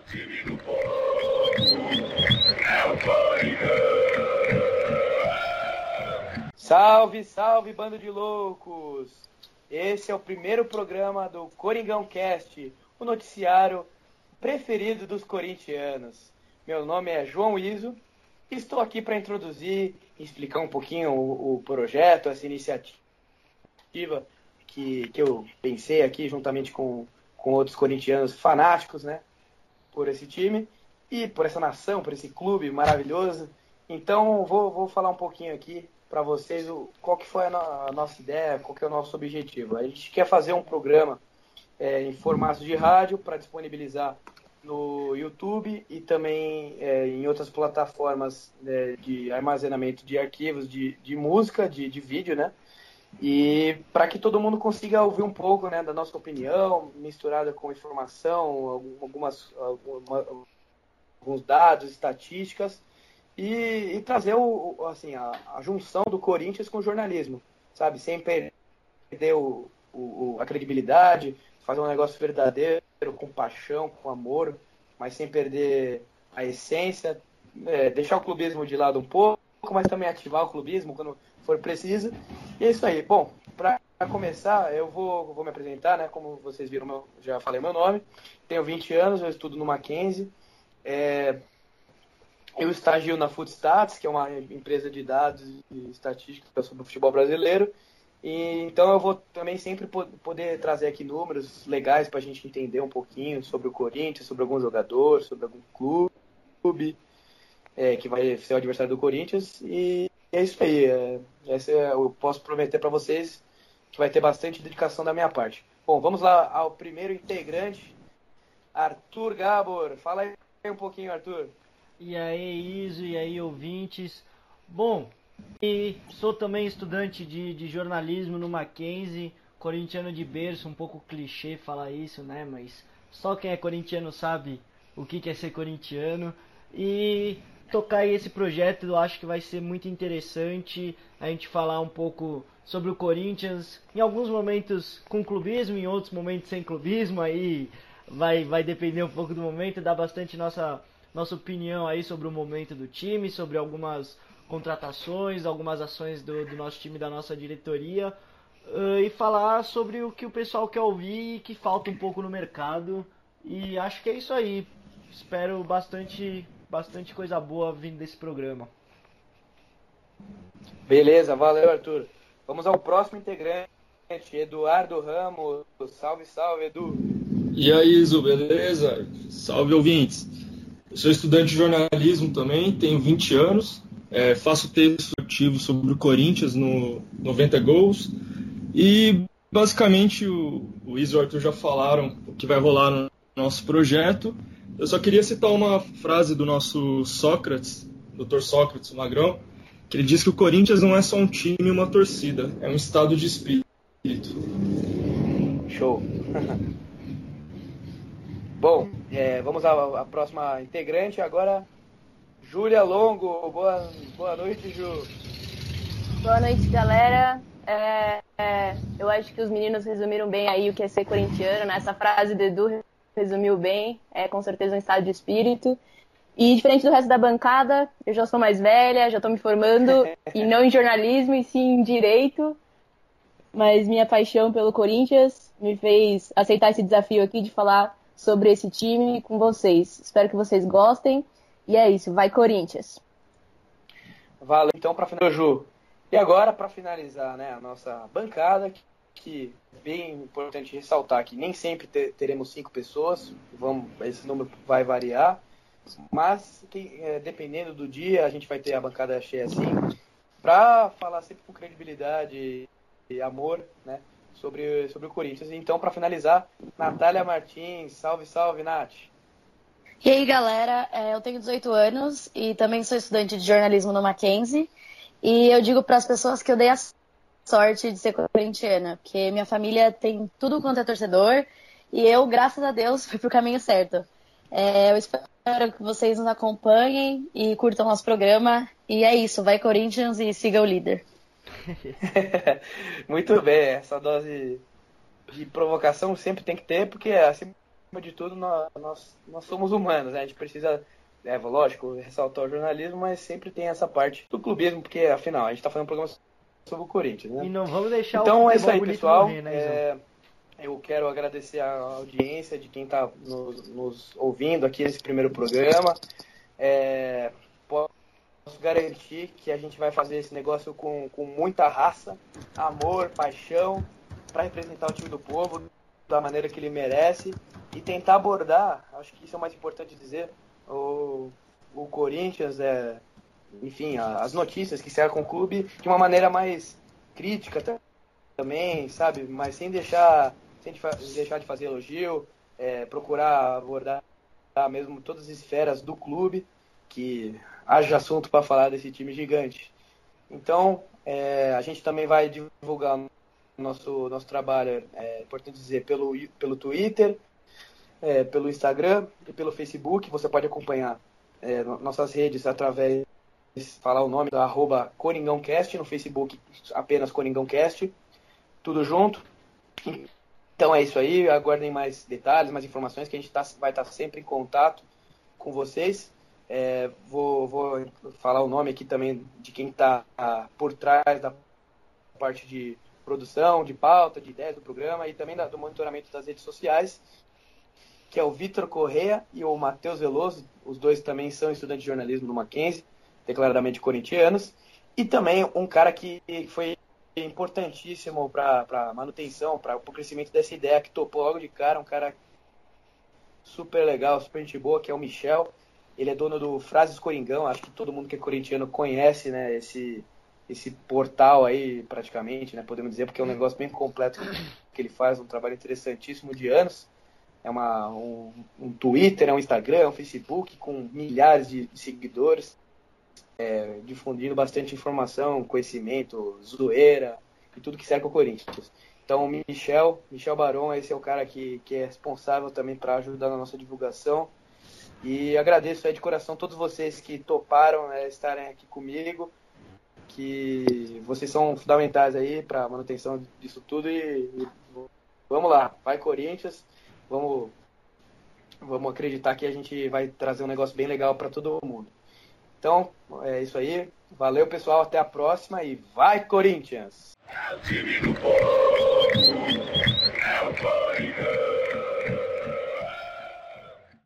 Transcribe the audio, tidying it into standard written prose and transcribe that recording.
Salve, salve, bando de loucos! Esse é o primeiro programa do Coringão Cast, o noticiário preferido dos corintianos. Meu nome é João Iso e estou aqui para introduzir e explicar um pouquinho o projeto, essa iniciativa que eu pensei aqui juntamente com outros corintianos fanáticos, né, por esse time e por essa nação, por esse clube maravilhoso. Então vou falar um pouquinho aqui para vocês qual que foi a nossa ideia, qual que é o nosso objetivo. A gente quer fazer um programa em formato de rádio para disponibilizar no YouTube e também em outras plataformas de armazenamento de arquivos de música, de vídeo, né? E para que todo mundo consiga ouvir um pouco, né, da nossa opinião, misturada com informação, alguns dados, estatísticas, e trazer a junção do Corinthians com o jornalismo, sabe? Sem perder a credibilidade, fazer um negócio verdadeiro, com paixão, com amor, mas sem perder a essência, deixar o clubismo de lado um pouco, mas também ativar o clubismo quando for preciso. E é isso aí. Bom, para começar, eu vou me apresentar, né? Como vocês viram, já falei meu nome. Tenho 20 anos, eu estudo no Mackenzie. Eu estagio na Footstats, que é uma empresa de dados e estatística sobre o futebol brasileiro. E, então eu vou também sempre poder trazer aqui números legais para a gente entender um pouquinho sobre o Corinthians, sobre algum jogador, sobre algum clube que vai ser o adversário do Corinthians. E é isso aí. Eu posso prometer para vocês que vai ter bastante dedicação da minha parte. Bom, vamos lá ao primeiro integrante, Arthur Gabor. Fala aí um pouquinho, Arthur. E aí, Iso, e aí, ouvintes. Bom, e sou também estudante de jornalismo no Mackenzie, corintiano de berço, um pouco clichê falar isso, né? Mas só quem é corintiano sabe o que é ser corintiano. E tocar esse projeto eu acho que vai ser muito interessante a gente falar um pouco sobre o Corinthians, em alguns momentos com clubismo, em outros momentos sem clubismo, aí vai depender um pouco do momento, dar bastante nossa opinião aí sobre o momento do time, sobre algumas contratações, algumas ações do nosso time, da nossa diretoria, e falar sobre o que o pessoal quer ouvir e que falta um pouco no mercado. E acho que é isso aí. Espero bastante coisa boa vindo desse programa. Beleza, valeu, Arthur. Vamos ao próximo integrante, Eduardo Ramos. Salve, salve, Edu. E aí, Iso, beleza? Salve, ouvintes. Eu sou estudante de jornalismo também, tenho 20 anos, faço texto esportivo sobre o Corinthians no 90 Gols e basicamente o Iso e o Arthur já falaram o que vai rolar no nosso projeto. Eu só queria citar uma frase do nosso Sócrates, Dr. Sócrates, o Magrão, que ele diz que o Corinthians não é só um time e uma torcida, é um estado de espírito. Show! Bom, vamos à próxima integrante agora, Júlia Longo. Boa noite, Ju. Boa noite, galera. Eu acho que os meninos resumiram bem aí o que é ser corintiano, né? Essa frase do Edu resumiu bem, com certeza um estado de espírito. E diferente do resto da bancada, eu já sou mais velha, já estou me formando, e não em jornalismo, e sim em direito. Mas minha paixão pelo Corinthians me fez aceitar esse desafio aqui de falar sobre esse time com vocês. Espero que vocês gostem. E é isso, vai Corinthians. Valeu, então, para finalizar, Ju. E agora, para finalizar, né, a nossa bancada, que é bem importante ressaltar que nem sempre teremos 5 pessoas, esse número vai variar, mas dependendo do dia, a gente vai ter a bancada cheia assim, para falar sempre com credibilidade e amor, né, sobre o Corinthians. Então, para finalizar, Natália Martins. Salve, salve, Nath. E aí, galera, eu tenho 18 anos e também sou estudante de jornalismo no Mackenzie. E eu digo para as pessoas que eu dei a sorte de ser corintiana, porque minha família tem tudo quanto é torcedor e eu, graças a Deus, fui pro caminho certo. Eu espero que vocês nos acompanhem e curtam nosso programa. E é isso, vai Corinthians e siga o líder. Muito bem, essa dose de provocação sempre tem que ter, porque acima de tudo, nós somos humanos, né? A gente precisa, lógico, ressaltar o jornalismo, mas sempre tem essa parte do clubismo, porque afinal, a gente está fazendo um programa sobre o Corinthians, né? E não vamos deixar então, o é isso aí, bonito pessoal. morrer, né, Eu quero agradecer a audiência de quem está nos ouvindo aqui nesse primeiro programa. Posso garantir que a gente vai fazer esse negócio com muita raça, amor, paixão, para representar o time do povo da maneira que ele merece e tentar abordar, acho que isso é o mais importante dizer, o Corinthians, enfim, as notícias que cercam o clube de uma maneira mais crítica também, sabe? Mas sem deixar de fazer elogio, procurar abordar mesmo todas as esferas do clube, que haja assunto para falar desse time gigante. Então, a gente também vai divulgar nosso trabalho, é importante dizer, pelo Twitter, pelo Instagram e pelo Facebook. Você pode acompanhar nossas redes através de falar o nome da @CoringãoCast, no Facebook apenas CoringãoCast, tudo junto. Então é isso aí, aguardem mais detalhes, mais informações, que a gente vai estar sempre em contato com vocês. Vou falar o nome aqui também de quem está por trás da parte de produção, de pauta, de ideias do programa e também do monitoramento das redes sociais, que é o Vitor Correa e o Matheus Veloso. Os dois também são estudantes de jornalismo do Mackenzie, declaradamente corintianos. E também um cara que foi importantíssimo para a manutenção, para o crescimento dessa ideia, que topou logo de cara, um cara super legal, super gente boa, que é o Michel. Ele é dono do Frases Coringão, acho que todo mundo que é corintiano conhece, né, esse portal aí, praticamente, né, podemos dizer, porque é um negócio bem completo que ele faz, um trabalho interessantíssimo de anos. É um Twitter, é um Instagram, é um Facebook com milhares de seguidores, difundindo bastante informação, conhecimento, zoeira e tudo que cerca o Corinthians. Então, Michel Baron, esse é o cara que é responsável também para ajudar na nossa divulgação. E agradeço aí de coração todos vocês que toparam estarem aqui comigo, que vocês são fundamentais aí para a manutenção disso tudo. E vamos lá, vai Corinthians, vamos acreditar que a gente vai trazer um negócio bem legal para todo mundo. Então, é isso aí. Valeu, pessoal. Até a próxima e vai, Corinthians!